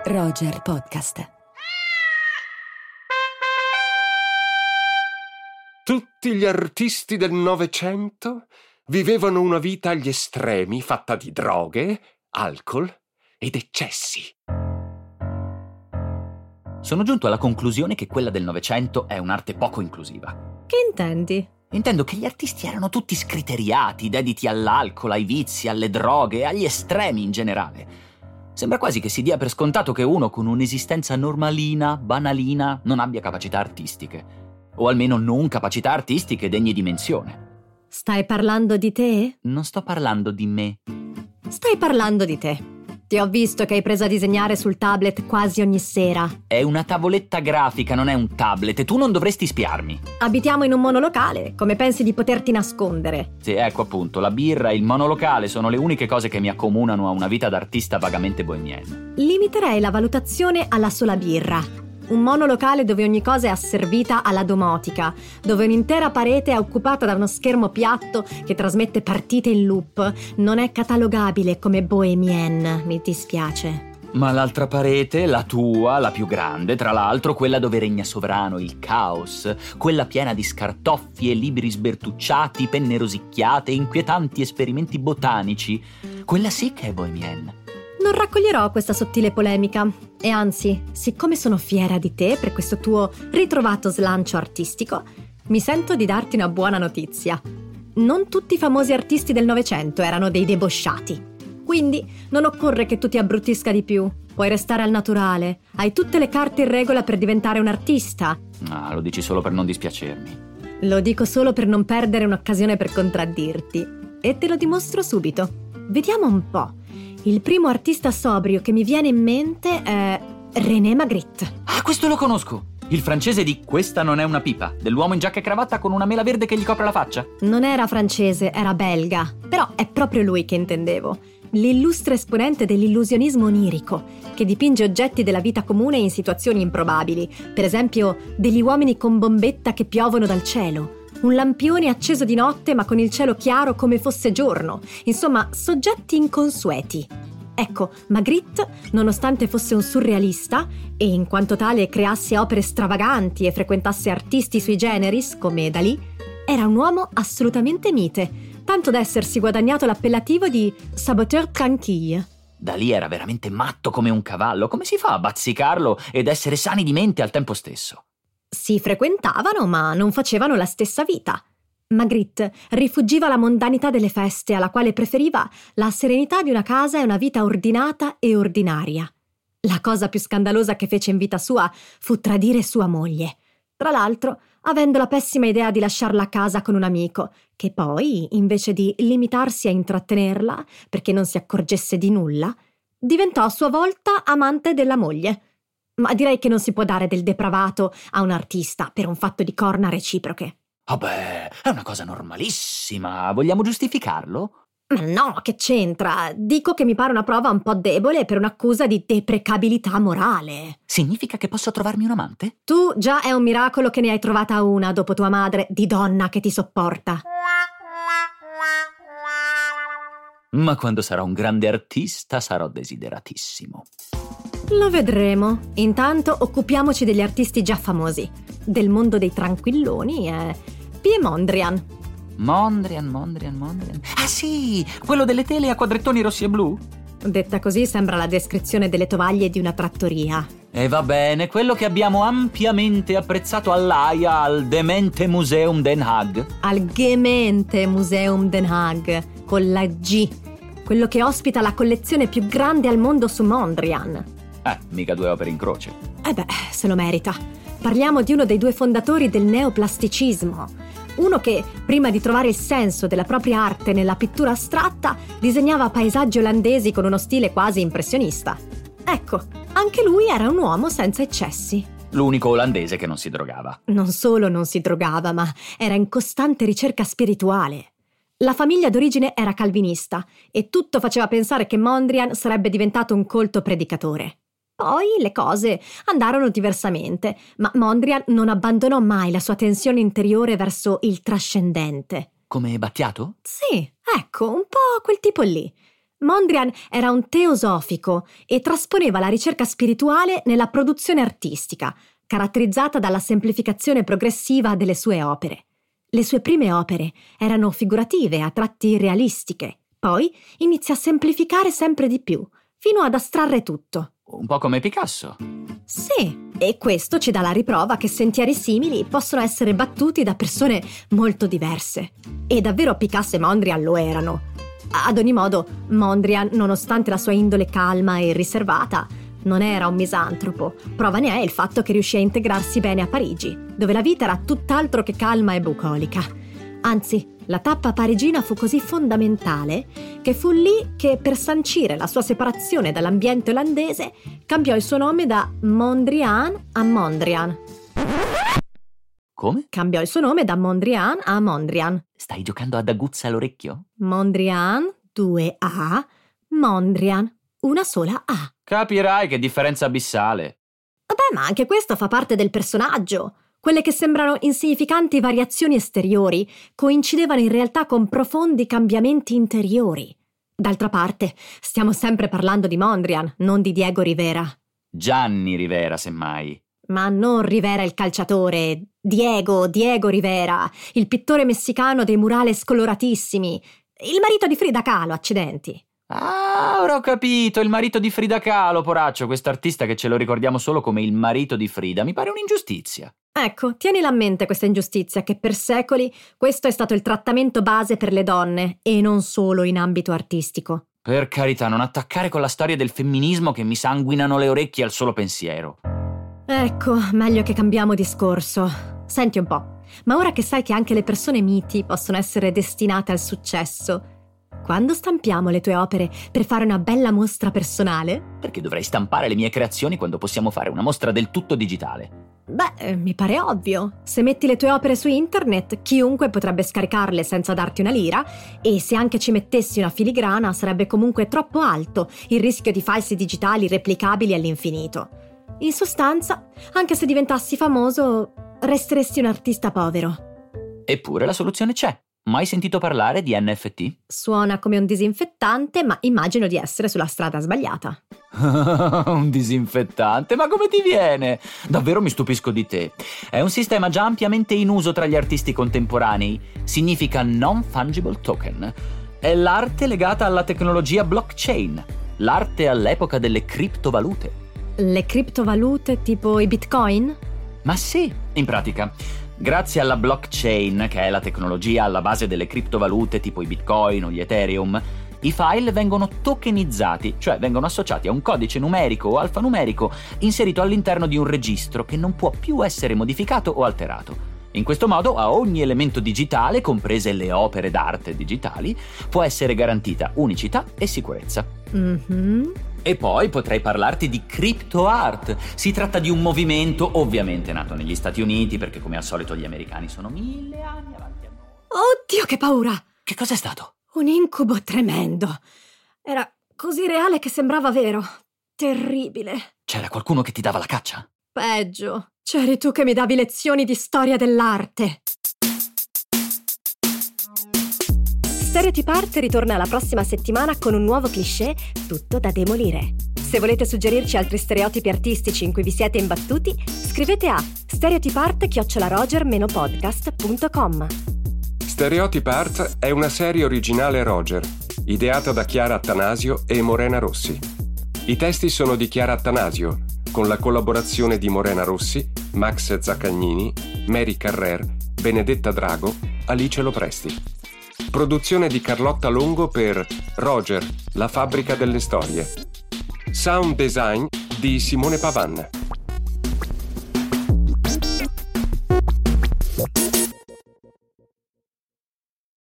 Roger Podcast. Tutti gli artisti del Novecento vivevano una vita agli estremi, fatta di droghe, alcol ed eccessi. Sono giunto alla conclusione che quella del Novecento è un'arte poco inclusiva. Che intendi? Intendo che gli artisti erano tutti scriteriati, dediti all'alcol, ai vizi, alle droghe, agli estremi in generale. Sembra quasi che si dia per scontato che uno con un'esistenza normalina, banalina, non abbia capacità artistiche. O almeno non capacità artistiche degne di menzione. Stai parlando di te? Non sto parlando di me. Stai parlando di te. Ti ho visto che hai preso a disegnare sul tablet quasi ogni sera. È una tavoletta grafica, non è un tablet, e tu non dovresti spiarmi. Abitiamo in un monolocale, come pensi di poterti nascondere? Sì, ecco appunto, la birra e il monolocale sono le uniche cose che mi accomunano a una vita d'artista vagamente bohemienne. Limiterei la valutazione alla sola birra. Un monolocale dove ogni cosa è asservita alla domotica, dove un'intera parete è occupata da uno schermo piatto che trasmette partite in loop, non è catalogabile come bohemienne, mi dispiace. Ma l'altra parete, la tua, la più grande, tra l'altro, quella dove regna sovrano il caos, quella piena di scartoffi e libri sbertucciati, penne rosicchiate, inquietanti esperimenti botanici, quella sì che è bohemienne. Non raccoglierò questa sottile polemica e anzi, siccome sono fiera di te per questo tuo ritrovato slancio artistico, mi sento di darti una buona notizia. Non tutti i famosi artisti del Novecento erano dei debosciati. Quindi non occorre che tu ti abbruttisca di più. Puoi restare al naturale. Hai tutte le carte in regola per diventare un artista. Ah, lo dici solo per non dispiacermi. Lo dico solo per non perdere un'occasione per contraddirti. E te lo dimostro subito. Vediamo un po'. Il primo artista sobrio che mi viene in mente è René Magritte. Ah, questo lo conosco! Il francese di Questa non è una pipa, dell'uomo in giacca e cravatta con una mela verde che gli copre la faccia. Non era francese, era belga. Però è proprio lui che intendevo. L'illustre esponente dell'illusionismo onirico, che dipinge oggetti della vita comune in situazioni improbabili. Per esempio, degli uomini con bombetta che piovono dal cielo. Un lampione acceso di notte ma con il cielo chiaro come fosse giorno. Insomma, soggetti inconsueti. Ecco, Magritte, nonostante fosse un surrealista e in quanto tale creasse opere stravaganti e frequentasse artisti sui generis come Dalì, era un uomo assolutamente mite, tanto da essersi guadagnato l'appellativo di saboteur tranquille. Dalì era veramente matto come un cavallo. Come si fa a bazzicarlo ed essere sani di mente al tempo stesso? Si frequentavano, ma non facevano la stessa vita. Magritte rifuggiva la mondanità delle feste, alla quale preferiva la serenità di una casa e una vita ordinata e ordinaria. La cosa più scandalosa che fece in vita sua fu tradire sua moglie. Tra l'altro, avendo la pessima idea di lasciarla a casa con un amico, che poi, invece di limitarsi a intrattenerla, perché non si accorgesse di nulla, diventò a sua volta amante della moglie. Ma direi che non si può dare del depravato a un artista per un fatto di corna reciproche. Vabbè, è una cosa normalissima. Vogliamo giustificarlo? Ma no, che c'entra? Dico che mi pare una prova un po' debole per un'accusa di deprecabilità morale. Significa che posso trovarmi un amante? Tu già è un miracolo che ne hai trovata una dopo tua madre di donna che ti sopporta. Ma quando sarò un grande artista sarò desideratissimo. Lo vedremo. Intanto occupiamoci degli artisti già famosi. Del mondo dei tranquilloni è Piet Mondrian. Mondrian. Ah sì, quello delle tele a quadrettoni rossi e blu? Detta così sembra la descrizione delle tovaglie di una trattoria. E va bene, quello che abbiamo ampiamente apprezzato all'Aia al Demente Museum Den Haag. Al Gemeente Museum Den Haag, con la G. Quello che ospita la collezione più grande al mondo su Mondrian. Mica due opere in croce. Se lo merita. Parliamo di uno dei due fondatori del neoplasticismo. Uno che, prima di trovare il senso della propria arte nella pittura astratta, disegnava paesaggi olandesi con uno stile quasi impressionista. Ecco, anche lui era un uomo senza eccessi. L'unico olandese che non si drogava. Non solo non si drogava, ma era in costante ricerca spirituale. La famiglia d'origine era calvinista e tutto faceva pensare che Mondrian sarebbe diventato un colto predicatore. Poi le cose andarono diversamente, ma Mondrian non abbandonò mai la sua tensione interiore verso il trascendente. Come Battiato? Sì, ecco, un po' quel tipo lì. Mondrian era un teosofico e trasponeva la ricerca spirituale nella produzione artistica, caratterizzata dalla semplificazione progressiva delle sue opere. Le sue prime opere erano figurative, a tratti realistiche. Poi inizia a semplificare sempre di più, fino ad astrarre tutto. Un po' come Picasso. Sì, e questo ci dà la riprova che sentieri simili possono essere battuti da persone molto diverse. E davvero Picasso e Mondrian lo erano. Ad ogni modo, Mondrian, nonostante la sua indole calma e riservata, non era un misantropo. Prova ne è il fatto che riuscì a integrarsi bene a Parigi, dove la vita era tutt'altro che calma e bucolica. Anzi, la tappa parigina fu così fondamentale che fu lì che, per sancire la sua separazione dall'ambiente olandese, cambiò il suo nome da Mondrian a Mondrian. Come? Cambiò il suo nome da Mondrian a Mondrian. Stai giocando ad aguzza all'orecchio? Mondrian, 2 A, Mondrian, una sola A. Capirai che differenza abissale. Vabbè, ma anche questo fa parte del personaggio. Quelle che sembrano insignificanti variazioni esteriori coincidevano in realtà con profondi cambiamenti interiori. D'altra parte, stiamo sempre parlando di Mondrian, non di Diego Rivera. Gianni Rivera, semmai. Ma non Rivera il calciatore, Diego Rivera, il pittore messicano dei murales coloratissimi, il marito di Frida Kahlo, accidenti. Ah, ora ho capito, il marito di Frida Kahlo, poraccio, quest'artista che ce lo ricordiamo solo come il marito di Frida, mi pare un'ingiustizia. Ecco, tienila a mente questa ingiustizia, che per secoli questo è stato il trattamento base per le donne, e non solo in ambito artistico. Per carità, non attaccare con la storia del femminismo che mi sanguinano le orecchie al solo pensiero. Ecco, meglio che cambiamo discorso. Senti un po', ma ora che sai che anche le persone miti possono essere destinate al successo, quando stampiamo le tue opere per fare una bella mostra personale? Perché dovrei stampare le mie creazioni quando possiamo fare una mostra del tutto digitale? Beh, mi pare ovvio. Se metti le tue opere su internet, chiunque potrebbe scaricarle senza darti una lira, e se anche ci mettessi una filigrana sarebbe comunque troppo alto il rischio di falsi digitali replicabili all'infinito. In sostanza, anche se diventassi famoso, resteresti un artista povero. Eppure la soluzione c'è. Mai sentito parlare di NFT? Suona come un disinfettante, ma immagino di essere sulla strada sbagliata. Un disinfettante? Ma come ti viene? Davvero mi stupisco di te. È un sistema già ampiamente in uso tra gli artisti contemporanei. Significa Non-Fungible Token. È l'arte legata alla tecnologia blockchain. L'arte all'epoca delle criptovalute. Le criptovalute tipo i bitcoin? Ma sì, in pratica. Grazie alla blockchain, che è la tecnologia alla base delle criptovalute tipo i bitcoin o gli ethereum, i file vengono tokenizzati, cioè vengono associati a un codice numerico o alfanumerico inserito all'interno di un registro che non può più essere modificato o alterato. In questo modo a ogni elemento digitale, comprese le opere d'arte digitali, può essere garantita unicità e sicurezza. E poi potrei parlarti di crypto art. Si tratta di un movimento ovviamente nato negli Stati Uniti, perché come al solito gli americani sono 1000 anni avanti a noi. Oddio, che paura! Che cos'è stato? Un incubo tremendo. Era così reale che sembrava vero. Terribile. C'era qualcuno che ti dava la caccia? Peggio. C'eri tu che mi davi lezioni di storia dell'arte. Stereotiparte ritorna la prossima settimana con un nuovo cliché tutto da demolire. Se volete suggerirci altri stereotipi artistici in cui vi siete imbattuti, scrivete a stereotiparte@roger-podcast.com. Stereotipart è una serie originale Roger, ideata da Chiara Attanasio e Morena Rossi. I testi sono di Chiara Attanasio, con la collaborazione di Morena Rossi, Max Zaccagnini, Mary Carrer, Benedetta Drago, Alice Lopresti. Produzione di Carlotta Longo per Roger, la fabbrica delle storie. Sound design di Simone Pavan.